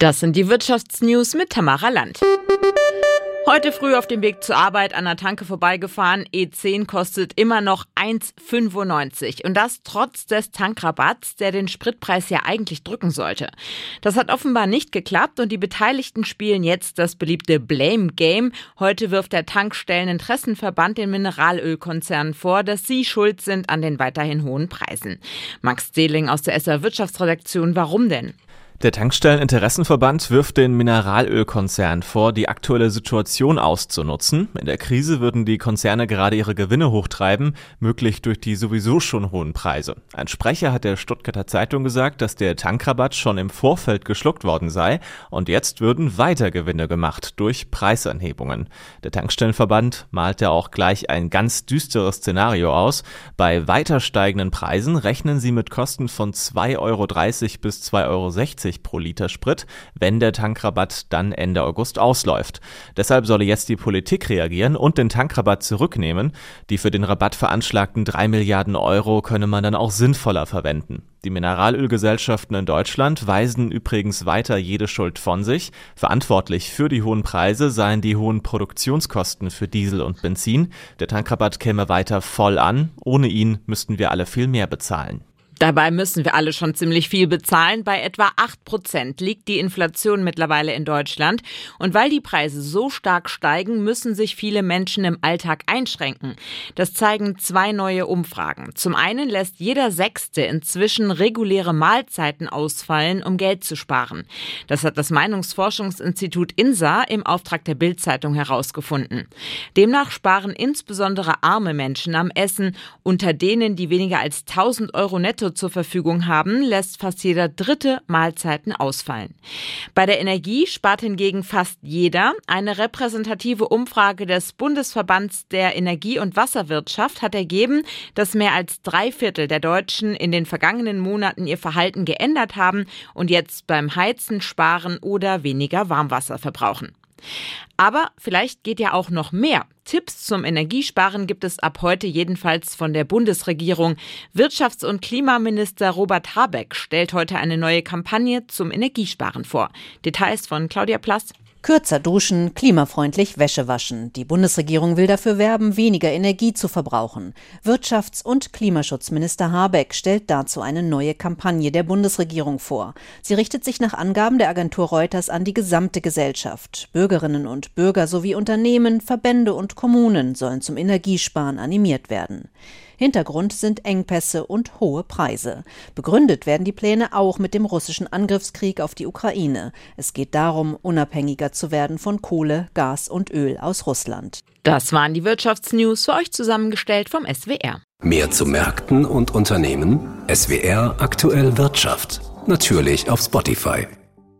Das sind die Wirtschaftsnews mit Tamara Land. Heute früh auf dem Weg zur Arbeit an der Tanke vorbeigefahren. E10 kostet immer noch 1,95 und das trotz des Tankrabatts, der den Spritpreis ja eigentlich drücken sollte. Das hat offenbar nicht geklappt und die Beteiligten spielen jetzt das beliebte Blame Game. Heute wirft der Tankstelleninteressenverband den Mineralölkonzernen vor, dass sie schuld sind an den weiterhin hohen Preisen. Max Dehling aus der SR Wirtschaftsredaktion, warum denn? Der Tankstelleninteressenverband wirft den Mineralölkonzernen vor, die aktuelle Situation auszunutzen. In der Krise würden die Konzerne gerade ihre Gewinne hochtreiben, möglich durch die sowieso schon hohen Preise. Ein Sprecher hat der Stuttgarter Zeitung gesagt, dass der Tankrabatt schon im Vorfeld geschluckt worden sei und jetzt würden weiter Gewinne gemacht durch Preisanhebungen. Der Tankstellenverband malte auch gleich ein ganz düsteres Szenario aus. Bei weiter steigenden Preisen rechnen sie mit Kosten von 2,30 Euro bis 2,60 Euro pro Liter Sprit, wenn der Tankrabatt dann Ende August ausläuft. Deshalb solle jetzt die Politik reagieren und den Tankrabatt zurücknehmen. Die für den Rabatt veranschlagten 3 Milliarden Euro könne man dann auch sinnvoller verwenden. Die Mineralölgesellschaften in Deutschland weisen übrigens weiter jede Schuld von sich. Verantwortlich für die hohen Preise seien die hohen Produktionskosten für Diesel und Benzin. Der Tankrabatt käme weiter voll an. Ohne ihn müssten wir alle viel mehr bezahlen. Dabei müssen wir alle schon ziemlich viel bezahlen. Bei etwa 8% liegt die Inflation mittlerweile in Deutschland. Und weil die Preise so stark steigen, müssen sich viele Menschen im Alltag einschränken. Das zeigen 2 neue Umfragen. Zum einen lässt jeder Sechste inzwischen reguläre Mahlzeiten ausfallen, um Geld zu sparen. Das hat das Meinungsforschungsinstitut INSA im Auftrag der Bild-Zeitung herausgefunden. Demnach sparen insbesondere arme Menschen am Essen. Unter denen, die weniger als 1.000 Euro netto zur Verfügung haben, lässt fast jeder dritte Mahlzeiten ausfallen. Bei der Energie spart hingegen fast jeder. Eine repräsentative Umfrage des Bundesverbands der Energie- und Wasserwirtschaft hat ergeben, dass mehr als 3/4 der Deutschen in den vergangenen Monaten ihr Verhalten geändert haben und jetzt beim Heizen sparen oder weniger Warmwasser verbrauchen. Aber vielleicht geht ja auch noch mehr. Tipps zum Energiesparen gibt es ab heute jedenfalls von der Bundesregierung. Wirtschafts- und Klimaminister Robert Habeck stellt heute eine neue Kampagne zum Energiesparen vor. Details von Claudia Plass. Kürzer duschen, klimafreundlich Wäsche waschen. Die Bundesregierung will dafür werben, weniger Energie zu verbrauchen. Wirtschafts- und Klimaschutzminister Habeck stellt dazu eine neue Kampagne der Bundesregierung vor. Sie richtet sich nach Angaben der Agentur Reuters an die gesamte Gesellschaft. Bürgerinnen und Bürger sowie Unternehmen, Verbände und Kommunen sollen zum Energiesparen animiert werden. Hintergrund sind Engpässe und hohe Preise. Begründet werden die Pläne auch mit dem russischen Angriffskrieg auf die Ukraine. Es geht darum, unabhängiger zu werden von Kohle, Gas und Öl aus Russland. Das waren die Wirtschaftsnews für euch zusammengestellt vom SWR. Mehr zu Märkten und Unternehmen? SWR Aktuell Wirtschaft. Natürlich auf Spotify.